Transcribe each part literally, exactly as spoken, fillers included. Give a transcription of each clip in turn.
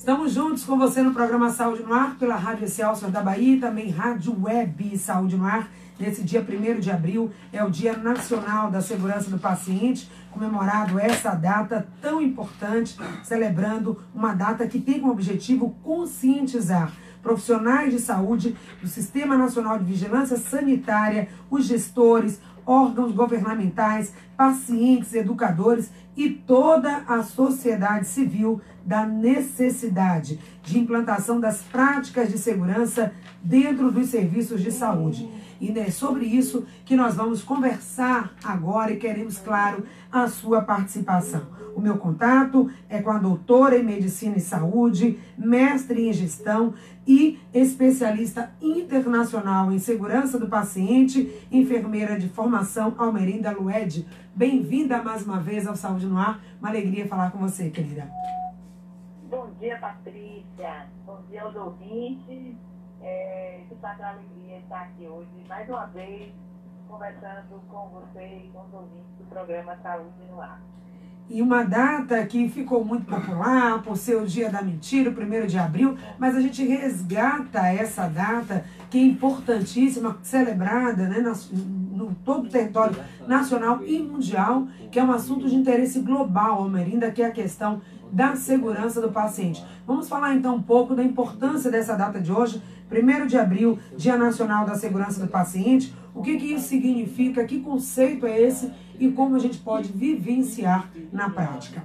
Estamos juntos com você no programa Saúde no Ar, pela Rádio Excelsior da Bahia e também Rádio Web Saúde no Ar. Nesse dia primeiro de abril é o Dia Nacional da Segurança do Paciente, comemorado essa data tão importante, celebrando uma data que tem como objetivo conscientizar profissionais de saúde do Sistema Nacional de Vigilância Sanitária, os gestores, órgãos governamentais, pacientes, educadores e toda a sociedade civil da necessidade de implantação das práticas de segurança dentro dos serviços de saúde. E é sobre isso que nós vamos conversar agora e queremos, claro, a sua participação. O meu contato é com a doutora em Medicina e Saúde, mestre em Gestão e especialista internacional em Segurança do Paciente, enfermeira de formação, Almerinda Lued. Bem-vinda mais uma vez ao Saúde no Ar. Uma alegria falar com você, querida. Bom dia, Patrícia. Bom dia aos ouvintes. É, que faz uma alegria estar aqui hoje, mais uma vez, conversando com você e com os ouvintes do programa Saúde no Ar. E uma data que ficou muito popular por ser o Dia da Mentira, o primeiro de abril, mas a gente resgata essa data que é importantíssima, celebrada, né, no, no todo o território nacional e mundial, que é um assunto de interesse global, Almerinda, que é a questão da segurança do paciente. Vamos falar então um pouco da importância dessa data de hoje, primeiro de abril, Dia Nacional da Segurança do Paciente. O que, que isso significa, que conceito é esse e como a gente pode vivenciar na prática.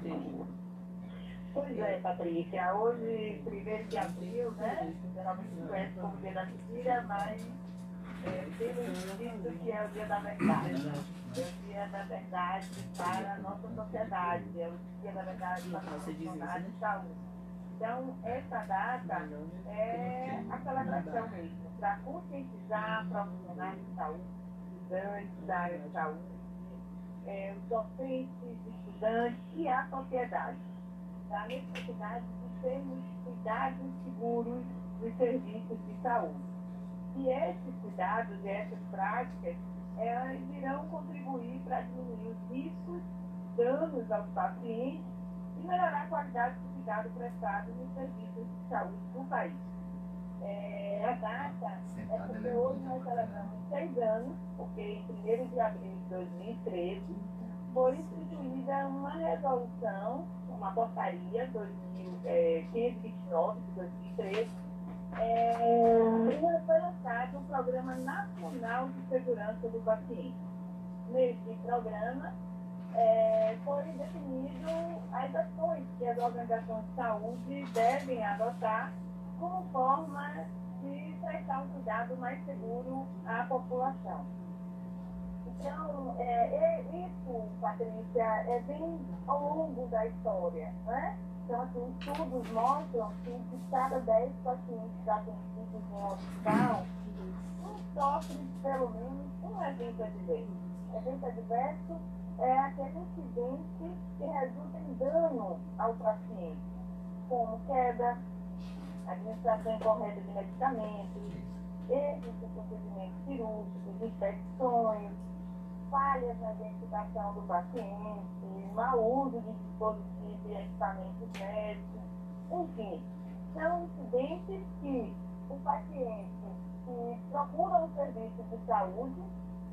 Pois é, Patrícia, hoje, primeiro de abril, né, geralmente se conhece como Dia da Mentira, mas é, temos dito que é o Dia da Verdade. É o Dia da Verdade para a nossa sociedade, é o Dia da Verdade para os profissionais de saúde. Então, essa data é a celebração mesmo, para conscientizar profissionais de saúde, estudantes da área de saúde, é, os docentes, estudantes e a sociedade, da necessidade de termos cuidados seguros nos serviços de saúde. E esses cuidados e essas práticas, elas irão contribuir para diminuir os riscos, danos aos pacientes e melhorar a qualidade do cuidado prestado nos serviços de saúde do país. É, a data é porque hoje nós celebramos seis anos, porque em primeiro de abril de dois mil e treze foi instituída uma resolução, uma portaria dois mil, é, quinhentos e vinte e nove de dois mil e treze, é, e foi lançado um Programa Nacional de Segurança do Paciente. Nesse programa, É, foi definido as ações que as organizações de saúde devem adotar como forma de prestar um cuidado mais seguro à população. Então, é, é, isso, Patrícia, é bem ao longo da história, né? Então, assim, estudos mostram que de cada dez pacientes atendidos em um hospital, um sofre pelo menos um evento adverso. Evento adverso é aquele incidente que resulta em dano ao paciente, como queda, administração incorreta de medicamentos, erros de procedimentos cirúrgicos, infecções, falhas na identificação do paciente, mau uso de dispositivos e equipamentos médicos, enfim, são incidentes que o paciente que procura um serviço de saúde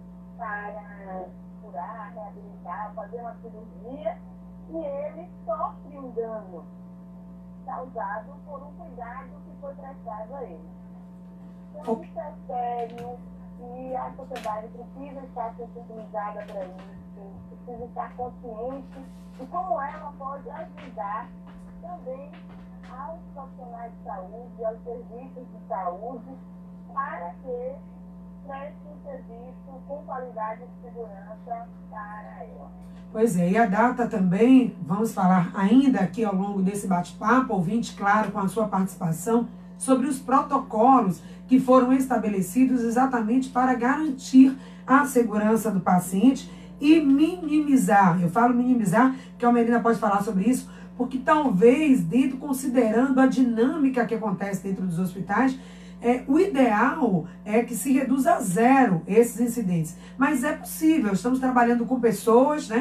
para curar, reabilitar, fazer uma cirurgia, e ele sofre um dano causado por um cuidado que foi prestado a ele. Então, isso é sério e a sociedade precisa estar sensibilizada para isso, precisa estar consciente de como ela pode ajudar também aos profissionais de saúde, aos serviços de saúde, para que preste um serviço com qualidade e segurança para ela. Pois é, e a data também, vamos falar ainda aqui ao longo desse bate-papo, ouvinte, claro, com a sua participação, sobre os protocolos que foram estabelecidos exatamente para garantir a segurança do paciente e minimizar, eu falo minimizar, porque a Almerinda pode falar sobre isso, porque talvez, dentro, considerando a dinâmica que acontece dentro dos hospitais, É, o ideal é que se reduza a zero esses incidentes. Mas é possível, estamos trabalhando com pessoas, né,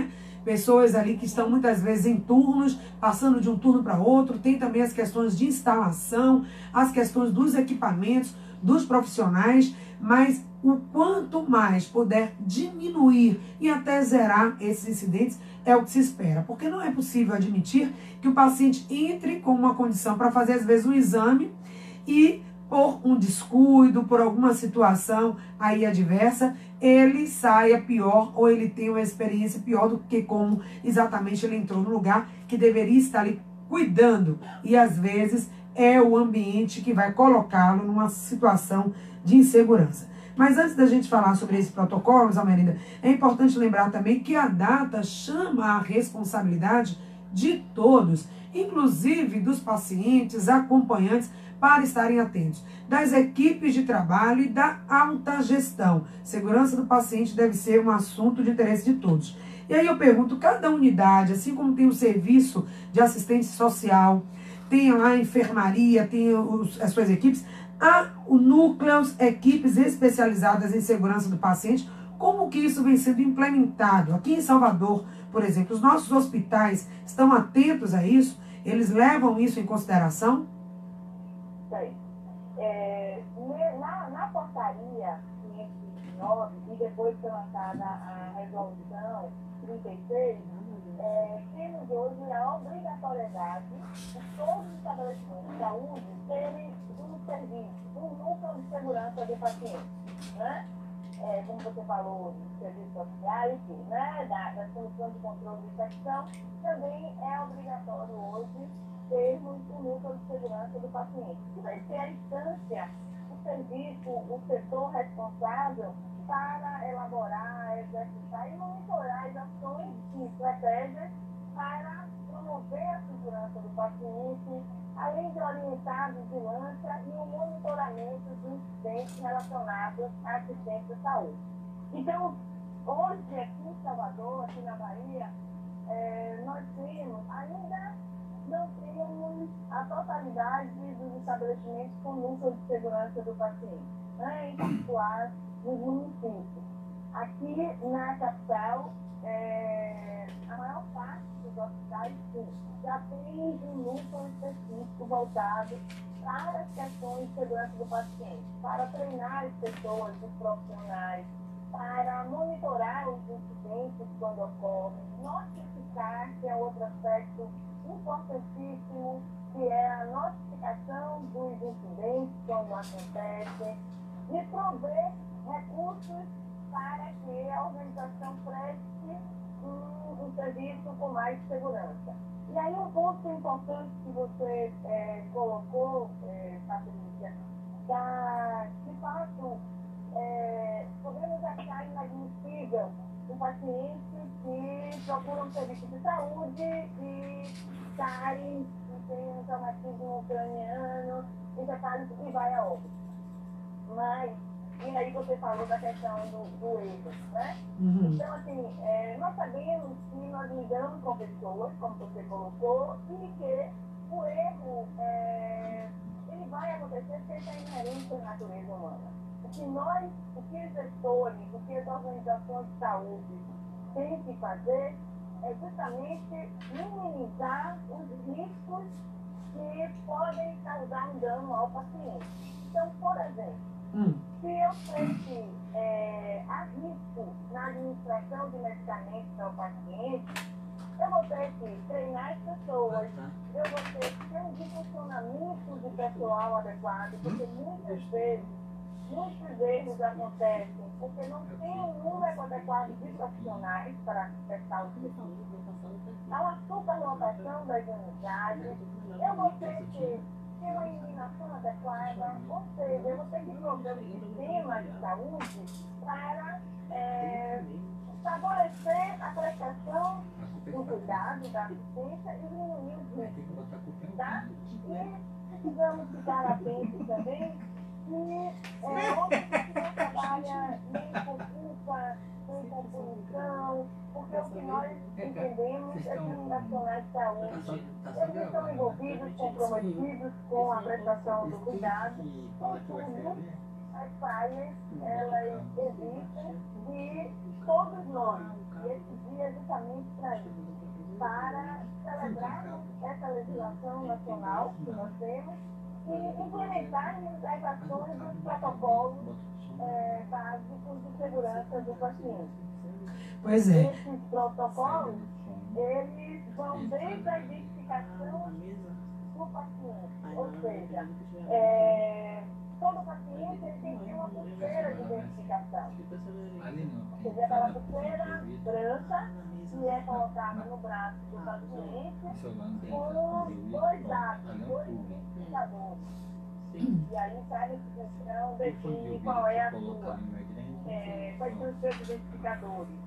pessoas ali que estão muitas vezes em turnos, passando de um turno para outro. Tem também as questões de instalação, as questões dos equipamentos, dos profissionais, mas o quanto mais puder diminuir e até zerar esses incidentes é o que se espera, porque não é possível admitir que o paciente entre com uma condição para fazer às vezes um exame e por um descuido, por alguma situação aí adversa, ele saia pior ou ele tenha uma experiência pior do que como exatamente ele entrou no lugar que deveria estar ali cuidando. E às vezes é o ambiente que vai colocá-lo numa situação de insegurança. Mas antes da gente falar sobre esse protocolo, Zalmerinda, é importante lembrar também que a data chama a responsabilidade de todos, inclusive dos pacientes, acompanhantes, para estarem atentos, das equipes de trabalho e da alta gestão. Segurança do paciente deve ser um assunto de interesse de todos. E aí eu pergunto, cada unidade, assim como tem o serviço de assistência social, tem lá a enfermaria, tem os, as suas equipes, há o núcleos, equipes especializadas em segurança do paciente. Como que isso vem sendo implementado? Aqui em Salvador, por exemplo, os nossos hospitais estão atentos a isso? Eles levam isso em consideração? É, na, na portaria quinhentos e vinte e nove, e depois foi lançada a resolução trinta e seis, é, temos hoje a obrigatoriedade de todos os estabelecimentos de saúde terem um serviço, um núcleo de segurança do paciente, né? É, como você falou, dos serviços sociais, né? da, das comissões de controle de infecção, também é obrigatório hoje termos o núcleo de segurança do paciente, que vai ser a instância, o serviço, o setor responsável para elaborar, exercitar e monitorar as ações e estratégias para promover a segurança do paciente, além de orientar a vigilância e o monitoramento de incidentes relacionados à assistência à saúde. Então, hoje aqui em Salvador, aqui na Bahia, é, nós temos ainda não temos a totalidade dos estabelecimentos com núcleo de segurança do paciente, né, em particular nos municípios. Aqui na capital, é, a maior parte dos hospitais, sim, já tem um núcleo específico voltado para as questões de segurança do paciente, para treinar as pessoas, os profissionais, para monitorar os incidentes quando ocorrem, notificar, que é outro aspecto importantíssimo, que é a notificação dos incidentes quando acontecem, e prover recursos para que a organização preste um, um serviço com mais segurança. E aí um ponto importante que você é, colocou, é, Patrícia, da, de fato, é, podemos achar inadmissível um paciente que procura um serviço de saúde e sai, e tem um traumatismo craniano, encefálico e vai a óbito. Mas, e aí você falou da questão do, do erro, né? Uhum. Então, assim, é, nós sabemos que nós lidamos com pessoas, como você colocou, e que o erro, é, ele vai acontecer porque isso é inerente à natureza humana. O que nós, o que os gestores, o que as organizações de saúde têm que fazer é justamente minimizar os riscos que podem causar um dano ao paciente. Então, por exemplo, hum. se eu sei que é, há risco na administração de medicamentos ao paciente, eu vou ter que treinar as pessoas, eu vou ter que ter um dimensionamento de pessoal adequado, porque muitas vezes muitos erros acontecem porque não tem um número adequado de profissionais para prestar o serviço. Há uma superlotação das unidades. Eu vou ter que ter uma iluminação adequada, ou seja, eu vou ter que prover um sistema de saúde para é, favorecer a prestação do cuidado, da assistência e diminuir os riscos. Tá? E precisamos ficar atentos também que é, outras que não trabalham nem com culpa, nem com punição, porque o que nós entendemos é que os nacionais de saúde, eles estão envolvidos, comprometidos com a prestação do cuidado, contudo, as falhas, elas existem e todos nós, e esses dia justamente para isso, para celebrarmos essa legislação nacional que nós temos e implementarmos as ações dos protocolos é, básicos de segurança do paciente. Pois é. Esses protocolos, eles vão desde a identificação do paciente, ou seja, é, todo paciente ele tem que ter uma pulseira de identificação. Seja aquela pulseira branca que é colocada no braço do paciente com dois dados, dois identificadores. E aí sai a questão define qual é a sua, é, quais são os seus identificadores.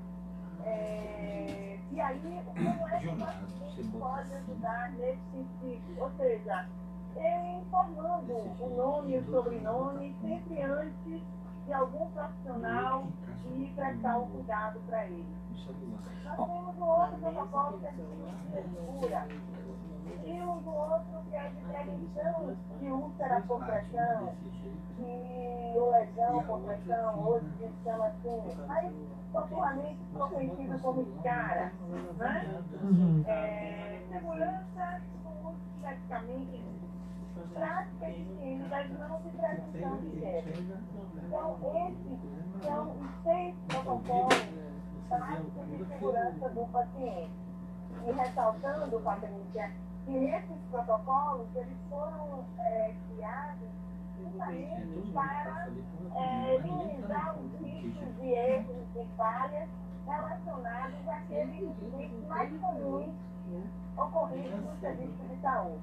É, e aí, como é que o paciente pode ajudar nesse sentido? Ou seja, informando o nome e o sobrenome sempre antes de algum profissional e prestar um cuidado para ele. Nós temos um outro protocolo que é de cura. E um do outro que é de prevenção de úlcera por pressão, de lesão por pressão, hoje se chama assim, mas popularmente ficou conhecido como SCARA, né? Uhum. É, segurança do uso de medicamentos, prática eficiente das mãos de prevenção de queda. Então, esses são os seis protocolos práticos de segurança do paciente. E ressaltando, Patrícia, que esses protocolos eles foram é, criados justamente para é, minimizar os riscos de erros e falhas relacionados àqueles riscos mais comuns ocorridos no serviço de saúde.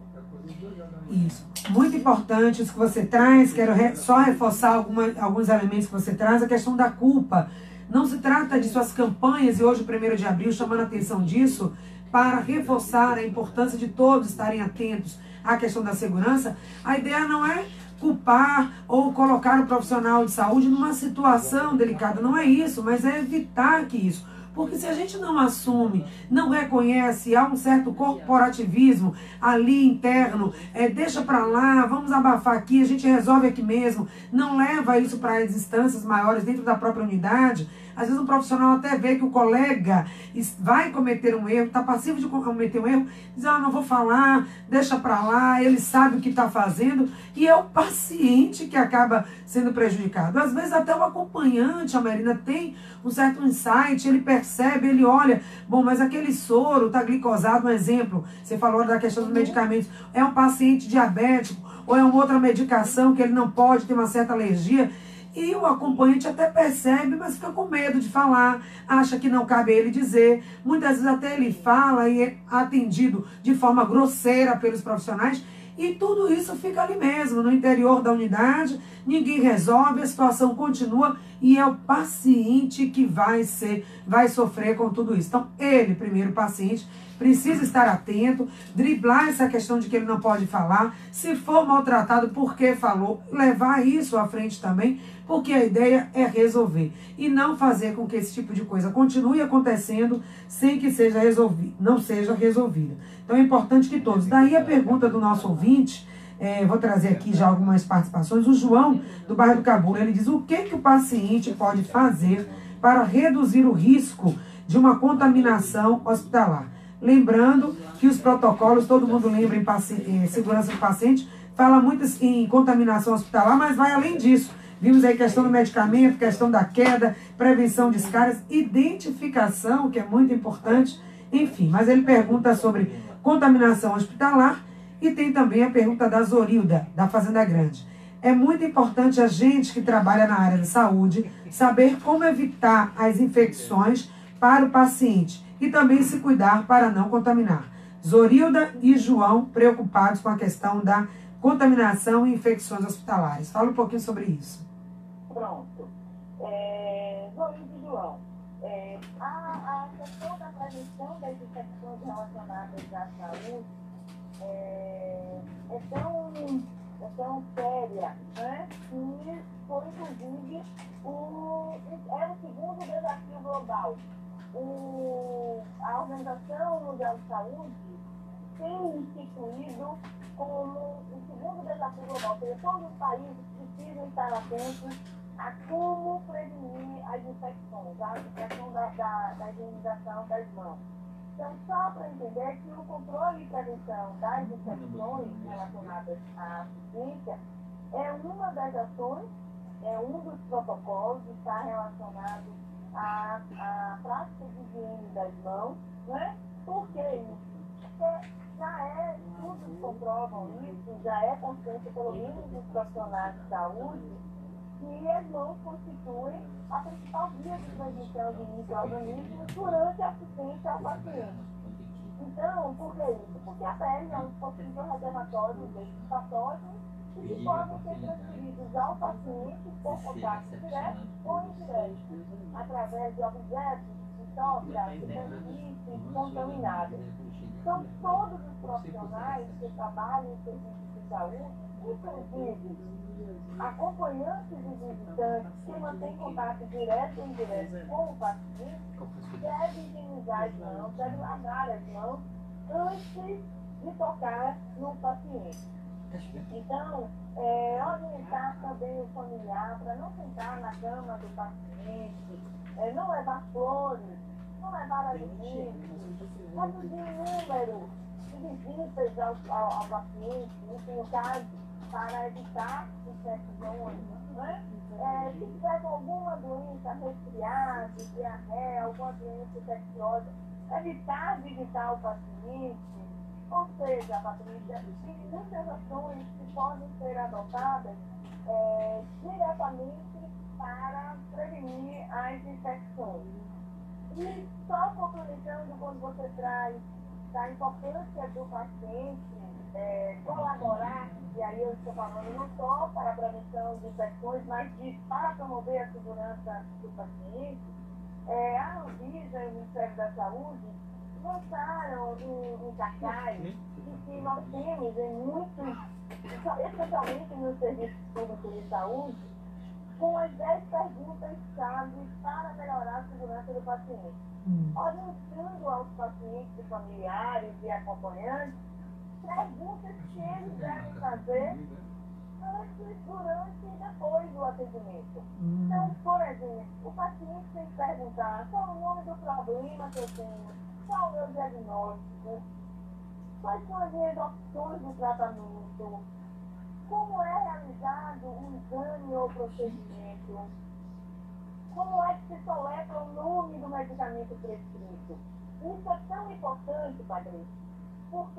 Isso. Muito importante isso que você traz. Quero re só reforçar alguma, alguns elementos que você traz. A questão da culpa. Não se trata de suas campanhas, e hoje, primeiro de abril, chamando a atenção disso, para reforçar a importância de todos estarem atentos à questão da segurança. A ideia não é culpar ou colocar o profissional de saúde numa situação delicada. Não é isso, mas é evitar que isso. Porque se a gente não assume, não reconhece, há um certo corporativismo ali interno, é, deixa para lá, vamos abafar aqui, a gente resolve aqui mesmo, não leva isso para as instâncias maiores dentro da própria unidade. Às vezes um profissional até vê que o colega vai cometer um erro, está passivo de cometer um erro, diz, ah, não vou falar, deixa para lá, ele sabe o que está fazendo, e é o paciente que acaba sendo prejudicado. Às vezes até o acompanhante, a Marina, tem um certo insight, ele percebe, ele olha, bom, mas aquele soro está glicosado, um exemplo, você falou da questão dos medicamentos, é um paciente diabético, ou é uma outra medicação que ele não pode ter uma certa alergia, e o acompanhante até percebe, mas fica com medo de falar, acha que não cabe a ele dizer. Muitas vezes até ele fala e é atendido de forma grosseira pelos profissionais. E tudo isso fica ali mesmo, no interior da unidade, ninguém resolve, a situação continua e é o paciente que vai ser, vai sofrer com tudo isso. Então, ele, primeiro paciente, precisa estar atento, driblar essa questão de que ele não pode falar, se for maltratado, porque falou, levar isso à frente também, porque a ideia é resolver e não fazer com que esse tipo de coisa continue acontecendo sem que seja resolvido, não seja resolvida. Então é importante que todos. Daí a pergunta do nosso ouvinte, é, vou trazer aqui já algumas participações. O João, do bairro do Cabula, ele diz: o que, que o paciente pode fazer para reduzir o risco de uma contaminação hospitalar? Lembrando que os protocolos, todo mundo lembra em, em segurança do paciente, fala muito em contaminação hospitalar, mas vai além disso. Vimos aí questão do medicamento, questão da queda, prevenção de escaras, identificação, que é muito importante, enfim. Mas ele pergunta sobre contaminação hospitalar e tem também a pergunta da Zorilda, da Fazenda Grande. É muito importante a gente que trabalha na área de saúde saber como evitar as infecções para o paciente e também se cuidar para não contaminar. Zorilda e João preocupados com a questão da contaminação e infecções hospitalares. Fala um pouquinho sobre isso. Pronto. É, Zorilda e João, é, a, a questão da prevenção das infecções relacionadas à saúde é, é, tão, é tão séria, né, que foi, inclusive, o, é o segundo desafio global. O, a Organização Mundial de Saúde tem instituído como o segundo desafio global, ou seja, todos os países precisam estar atentos a como prevenir a as infecções, a questão da, da, da higienização das mãos. Então, só para entender que o controle e prevenção das infecções relacionadas à assistência é uma das ações, é um dos protocolos, está relacionado à, à prática de higiene das mãos, né? Por que isso? Porque já é, estudos comprovam isso, já é consciência pelo menos dos profissionais de saúde, que as mãos constituem a principal via de transmissão de micro-organismos durante a assistência ao paciente. Então, por que isso? Porque a pele é um possível reservatório desses patógenos e que podem ser transferidos ao paciente por contato direto ou indireto, através de objetos de toca, superfícies contaminadas. São todos os profissionais que trabalham em serviços de saúde, inclusive acompanhantes e visitantes que mantêm contato direto ou indireto com o paciente, devem higienizar as mãos, devem lavar as mãos antes de tocar no paciente. Então, é, orientar também o familiar para não sentar na cama do paciente, é, não levar flores, não levar alimentos, reduzir o número de visitas ao, ao, ao paciente, no caso, para evitar infecções, né? É, se tiver alguma doença, resfriado, diarreia, alguma doença infecciosa, evitar visitar o paciente. Ou seja, Patrícia, tem muitas ações que podem ser adotadas é, diretamente para prevenir as infecções. E só complementando quando você traz da importância do paciente é, colaborar, e aí eu estou falando não só para a prevenção de infecções, mas de, para promover a segurança do paciente, é, a Anvisa e o Ministério da Saúde lançaram um, um cartaz de que nós temos em muitos, especialmente nos serviços públicos de saúde, com as dez perguntas-chave para melhorar a segurança do paciente. Hum. Orientando aos pacientes, familiares e acompanhantes, perguntas que eles devem fazer antes, durante e depois do atendimento. Hum. Então, por exemplo, o paciente tem que perguntar qual é o nome do problema que eu tenho, qual é o meu diagnóstico, quais são as minhas opções de tratamento, como é realizado um exame ou procedimento, como é que se soletra o nome do medicamento prescrito. Isso é tão importante, Patrícia, porque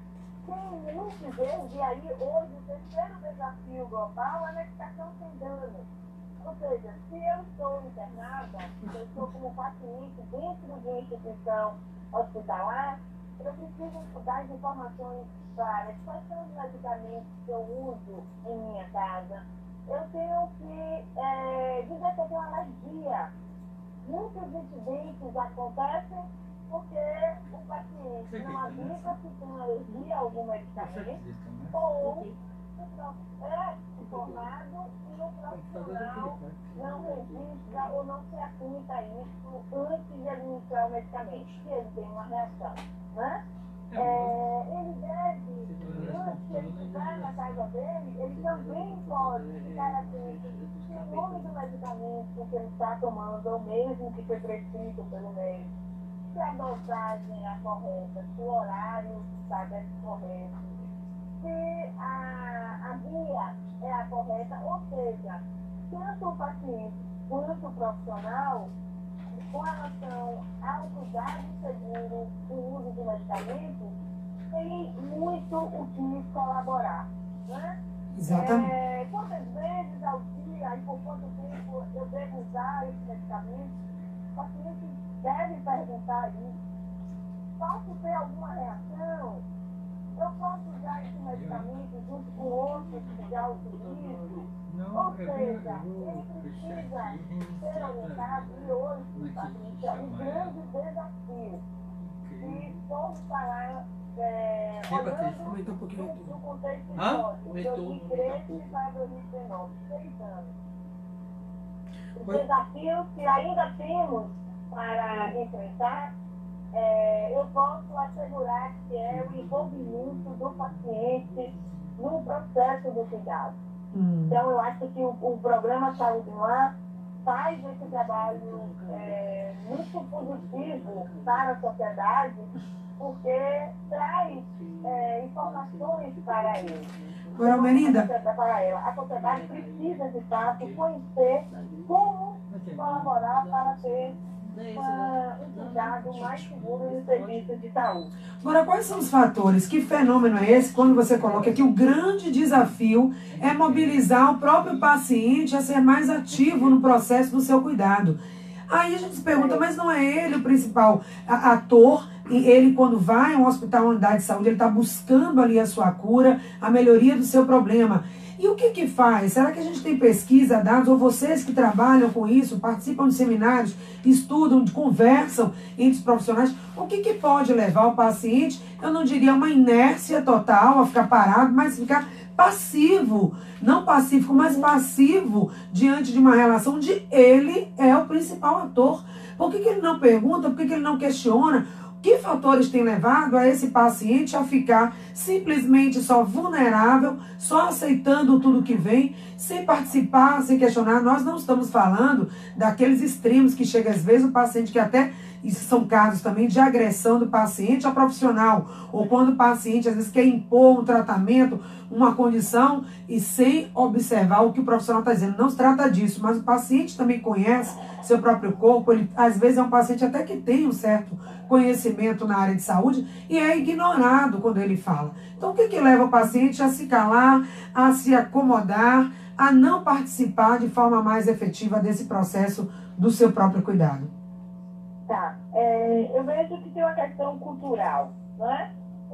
tem muitos erros, e aí hoje o terceiro desafio global é a medicação sem dano. Ou seja, se eu estou internada, se eu estou como paciente dentro de uma instituição hospitalar, eu preciso dar informações claras. Quais são os medicamentos que eu uso em minha casa? Eu tenho que é, dizer que eu tenho alergia. Muitos incidentes acontecem porque o paciente não avisa que tem alergia a algum medicamento ou é informado e o profissional não registra ou não se atenta a isso antes de administrar o medicamento, se ele tem uma reação, né? É, ele deve, antes de ele estiver na casa dele, ele também pode ficar atento se o nome do medicamento que ele está tomando é o mesmo que foi prescrito pelo médico, se a dosagem é a correta, se o horário está correto, se a, a via é a correta, ou seja, tanto o paciente quanto o profissional, com relação ao cuidado seguro do uso de medicamentos, tem muito o que colaborar, né? Exatamente. É, quantas vezes ao dia e por quanto tempo eu devo usar esse medicamento? O paciente deve perguntar isso. Posso ter alguma reação? Eu posso usar esse medicamento junto com outros que já utilizo? Ou seja, ele precisa ser orientado, e hoje, Patrícia, um grande desafio. Se formos falar, é, olhando no contexto histórico, de dois mil e treze para dois mil e dezenove, seis anos. Os desafios que ainda temos para enfrentar, é, eu posso assegurar que é o envolvimento do paciente no processo do cuidado. Hum. Então, eu acho que o, o programa Saúde no Ar faz esse trabalho é, muito positivo para a sociedade, porque traz é, informações para ele. Agora, Melinda, para ela. A sociedade precisa, de fato, conhecer como colaborar para ter uma, um cuidado mais seguro nos serviços de saúde. Agora, quais são os fatores? Que fenômeno é esse quando você coloca que o grande desafio é mobilizar o próprio paciente a ser mais ativo no processo do seu cuidado? Aí a gente se pergunta, mas não é ele o principal ator? E ele, quando vai a um hospital, uma unidade de saúde, ele está buscando ali a sua cura, a melhoria do seu problema. E o que que faz? Será que a gente tem pesquisa, dados, ou vocês que trabalham com isso, participam de seminários, estudam, conversam entre os profissionais, o que que pode levar o paciente, eu não diria uma inércia total, a ficar parado, mas ficar passivo, não pacífico, mas passivo diante de uma relação onde ele é o principal ator? Por que que ele não pergunta, por que que ele não questiona? Que fatores têm levado a esse paciente a ficar simplesmente só vulnerável, só aceitando tudo que vem, sem participar, sem questionar? Nós não estamos falando daqueles extremos que chega às vezes o paciente que até, isso são casos também de agressão do paciente a profissional, ou quando o paciente às vezes quer impor um tratamento, uma condição e sem observar o que o profissional está dizendo. Não se trata disso, mas o paciente também conhece seu próprio corpo, ele às vezes é um paciente até que tem um certo conhecimento na área de saúde e é ignorado quando ele fala. Então o que que leva o paciente a se calar, a se acomodar, a não participar de forma mais efetiva desse processo do seu próprio cuidado? Tá, é, eu vejo que tem uma questão cultural, né?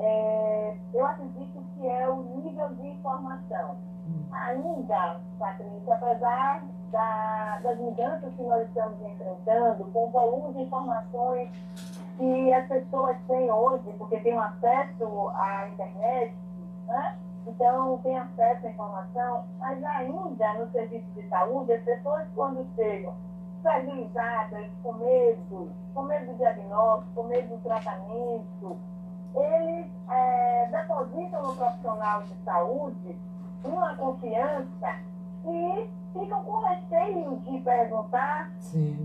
É, eu acredito que é o nível de informação. Ainda, Patrícia, apesar da, das mudanças que nós estamos enfrentando, com o volume de informações que as pessoas têm hoje, porque têm acesso à internet, né? Então tem acesso à informação, mas ainda no serviço de saúde, as pessoas quando chegam fragilizadas, com medo, com medo do diagnóstico, com medo do tratamento, eles é, depositam no profissional de saúde uma confiança e ficam com receio de perguntar. Sim.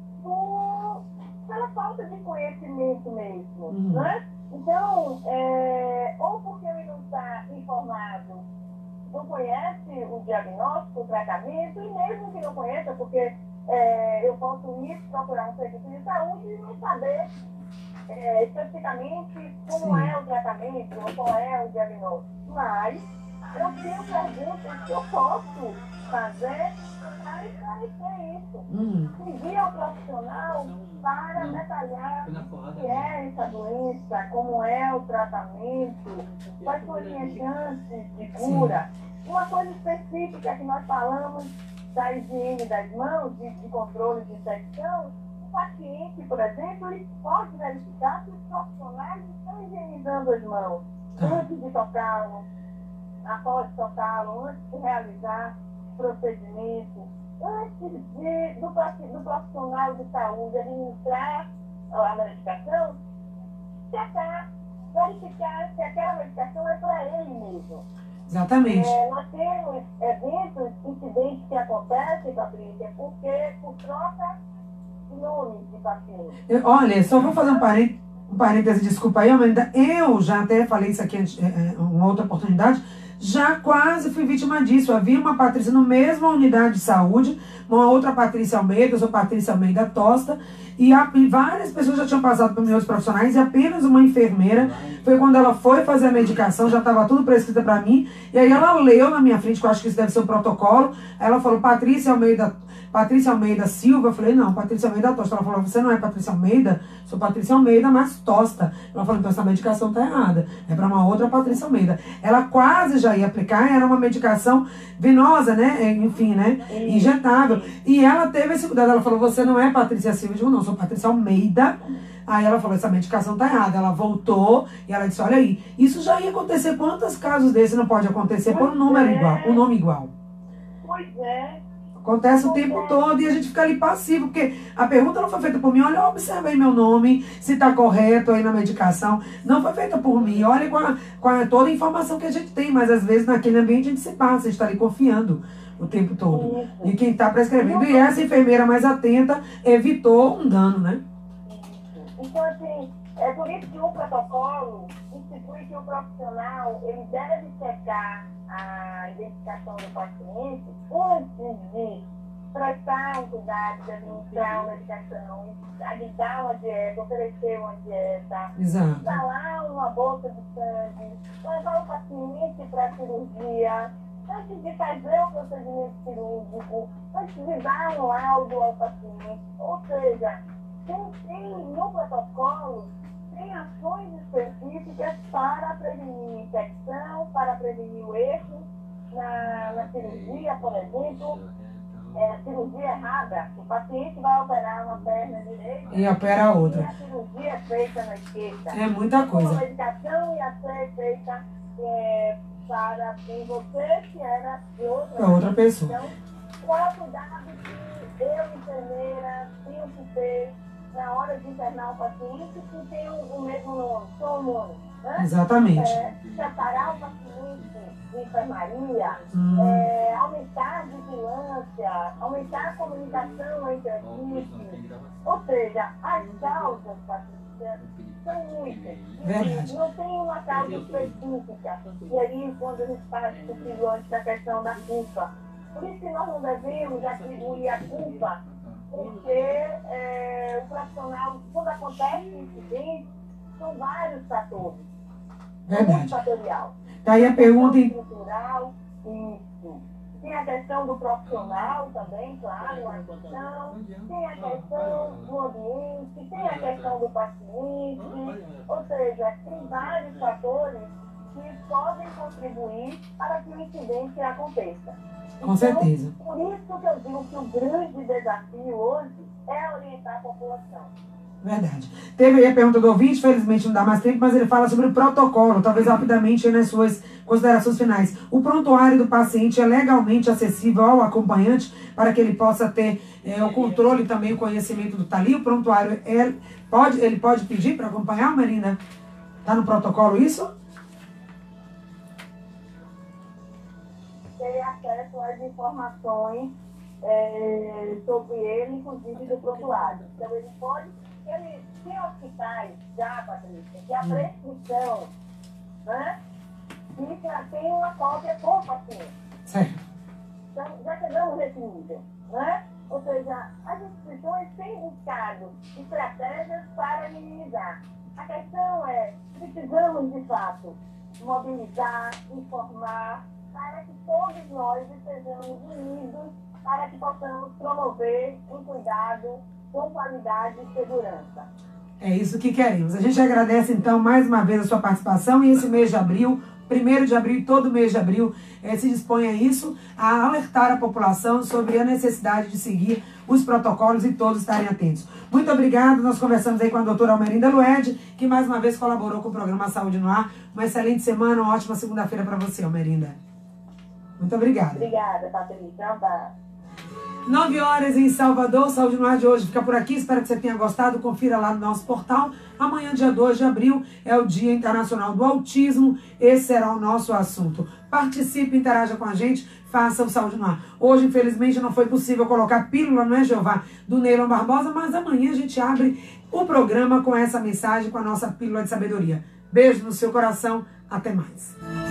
Por, pela falta de conhecimento mesmo, uhum. né? Então, é, ou porque ele não está informado, não conhece o diagnóstico, o tratamento, e mesmo que não conheça, porque é, eu posso ir procurar um serviço de saúde e não saber é, especificamente como Sim. é o tratamento, ou qual é o diagnóstico. Mas eu tenho perguntas que eu posso fazer para esclarecer isso. Uhum. Pedir ao profissional para detalhar o que é essa doença, como é o tratamento, quais são as minhas chances de cura. Sim. Uma coisa específica que nós falamos da higiene das mãos, de, de controle de infecção, o paciente, por exemplo, ele pode verificar se os profissionais estão higienizando as mãos antes de tocá-lo, após tocá-lo, antes de realizar o procedimento, antes de, do, do profissional de saúde administrar a medicação, checar, verificar se aquela medicação é para ele mesmo. Exatamente. É, nós temos eventos, incidentes que acontecem, Patrícia, porque por troca de nomes de pacientes. Eu, olha, só vou fazer um parênteses, um parêntese, desculpa aí, Amanda. Eu já até falei isso aqui em é, uma outra oportunidade, já quase fui vítima disso. Havia uma Patrícia no mesma unidade de saúde, uma outra Patrícia Almeida, eu sou Patrícia Almeida Tosta, e, a, e várias pessoas já tinham passado por meus profissionais, e apenas uma enfermeira, foi quando ela foi fazer a medicação, já estava tudo prescrita para mim, e aí ela leu na minha frente, que eu acho que isso deve ser um protocolo, aí ela falou, Patrícia Almeida, Patrícia Almeida Silva, eu falei, não, Patrícia Almeida Tosta. Ela falou, você não é Patrícia Almeida? Sou Patrícia Almeida, mas Tosta. Ela falou, então essa medicação está errada, é para uma outra Patrícia Almeida. Ela quase já ia aplicar, era uma medicação venosa, né, enfim, né, injetável, e ela teve esse cuidado, ela falou, você não é Patrícia Silva? Eu digo, não, sou Patrícia Almeida. Aí ela falou, essa medicação tá errada. Ela voltou e ela disse, olha aí, isso já ia acontecer. Quantos casos desses não pode acontecer por um número igual, um nome igual? Pois é. Acontece o tempo todo e a gente fica ali passivo, porque a pergunta não foi feita por mim. Olha, observa aí meu nome, se está correto aí na medicação. Não foi feita por mim. Olha com, a, com a, toda a informação que a gente tem, mas às vezes naquele ambiente a gente se passa, a gente está ali confiando o tempo todo. Isso. E quem está prescrevendo. E essa enfermeira mais atenta evitou um dano, né? Isso. Então, assim, é por isso que o protocolo institui que o profissional ele deve checar a identificação do paciente antes de prestar um cuidado, de administrar uma medicação, aditar uma dieta, oferecer uma dieta, instalar uma bolsa de sangue, levar o paciente para a cirurgia, antes de fazer o procedimento cirúrgico, antes de dar um laudo ao paciente. Ou seja, tem, tem no protocolo tem ações específicas para prevenir infecção, para prevenir o erro na, na cirurgia, por exemplo. É, cirurgia errada, o paciente vai operar uma perna direita e opera a outra. E a cirurgia é feita na esquerda. É muita coisa. A medicação ia ser feita é, para em você que era de outra, outra pessoa. Então, qual o cuidado que eu, enfermeira, tenho que ter na hora de internar o paciente que tem o, o mesmo nome, seu nome, né? Exatamente. É, separar o paciente de enfermaria, hum. é, aumentar a vigilância, aumentar a comunicação entre as equipes. Ou seja, as causas, Patrícia, são muitas. Verdade. Não tem uma causa específica. E aí, quando a gente fala discutindo antes da questão da culpa, por isso que nós não devemos atribuir a culpa, porque é, o profissional, quando acontece um incidente, são vários fatores. Verdade. Fatorial. Daí a pergunta... Estrutural, isso. Tem a questão do profissional também, claro, a questão. Tem a questão do ambiente, tem a questão do paciente. Ou seja, tem vários fatores que podem contribuir para que o incidente aconteça. Com certeza. Então, por isso que eu digo que o grande desafio hoje é orientar a população. Verdade. Teve aí a pergunta do ouvinte, felizmente não dá mais tempo, mas ele fala sobre o protocolo, talvez rapidamente aí nas suas considerações finais. O prontuário do paciente é legalmente acessível ao acompanhante para que ele possa ter é, o controle e também o conhecimento do tali. O prontuário, é, pode, ele pode pedir para acompanhar, Marina? Está no protocolo isso? Ter acesso às informações é, sobre ele, inclusive do prontuário. Então ele pode... Ele, tem hospitais já, Patrícia, que a prescrição, né, e já tem uma cópia com o paciente. Certo. Então, já chegamos nesse nível, né? Ou seja, as instituições têm buscado estratégias para minimizar. A questão é, precisamos, de fato, mobilizar, informar, para que todos nós estejamos unidos, para que possamos promover um cuidado com qualidade e segurança. É isso que queremos. A gente agradece, então, mais uma vez a sua participação. E esse mês de abril, primeiro de abril e todo mês de abril, eh, se dispõe a isso, a alertar a população sobre a necessidade de seguir os protocolos e todos estarem atentos. Muito obrigado. Nós conversamos aí com a doutora Almerinda Lued, que mais uma vez colaborou com o programa Saúde no Ar. Uma excelente semana, uma ótima segunda-feira para você, Almerinda. Muito obrigada. Obrigada, Patrícia. nove horas em Salvador, Saúde no Ar de hoje fica por aqui. Espero que você tenha gostado. Confira lá no nosso portal. Amanhã, dia dois de abril, é o Dia Internacional do Autismo. Esse será o nosso assunto. Participe, interaja com a gente, faça o Saúde no Ar. Hoje, infelizmente, não foi possível colocar pílula, não é, Jeová, do Neilon Barbosa, mas amanhã a gente abre o programa com essa mensagem, com a nossa pílula de sabedoria. Beijo no seu coração. Até mais.